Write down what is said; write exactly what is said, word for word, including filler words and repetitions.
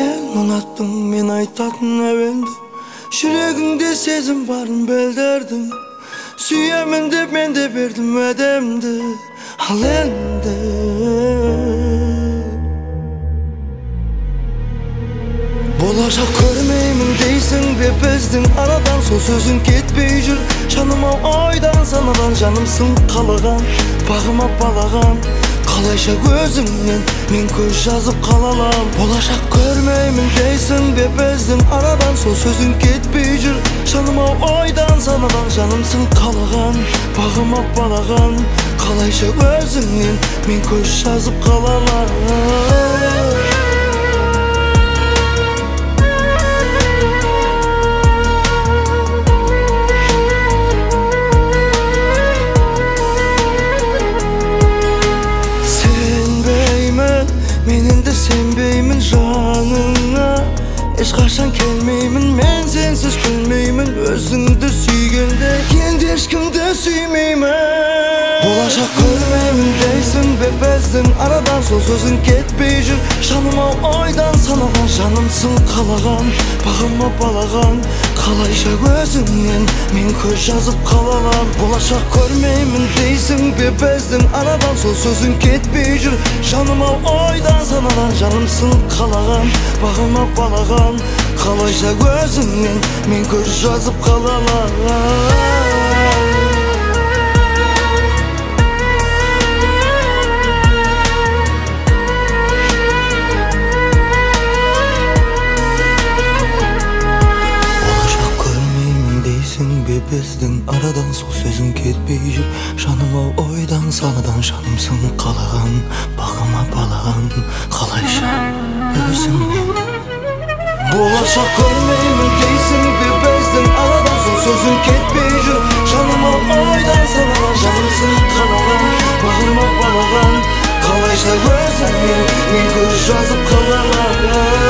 Sen unattın men aytатын әуенді, жүрегіңде сезім барын білдірдің. Сүйемін деп мен де бердім өдемді, ал енді болашақ көрмеймін дейсің бе біздің арадан, сол сөзің кетпей жүр жаныма ойдан санадан. Жанымсың қалаған, бағыма балаған, қалайша өзіңнен мен көз жазып қалалам. Болашақ көрмеймін дейсің бе біздің арадан, сол сөзің кетпей жүр жаныма ойдан санадан. Жанымсың қалаған, бағыма балаған, қалайша өзіңнен мен көз жазып қалалам. Сенбеймін жаныңа, ешқашан келмеймін, мен сенсіз күлмеймін. Өзіңді сүйгенде енді ешкімді сүймеймін. Болашақ көрмеймін дейсің бе біздің арадан, сол сөзің кетпей жүр жаныма ойдан санадан. Жанымсың қалаған, бағыма балаған, қалайша өзіңнен мен көз жазып қалалам. Болашақ көрмеймін дейсің бе біздің арадан, сол сөзің кетпей жүр жаныма ойдан санадан. Жанымсың қалаған, бағыма балаған, қалайша өзіңнен мен көз жазып қалалам. Біздің арадан, сол сөзің кетпей жүр жаныма ойдан санадан. Жанымсың қалаған, бағыма балаған, қалайша өзіңнен. Болашақ көрмеймін дейсің бе біздің арадан, сол сөзің кетпей жүр жаныма ойдан санадан. Жанымсың қалаған, бағыма балаған, қалайша өзіңнен мен көз жазып қалалам.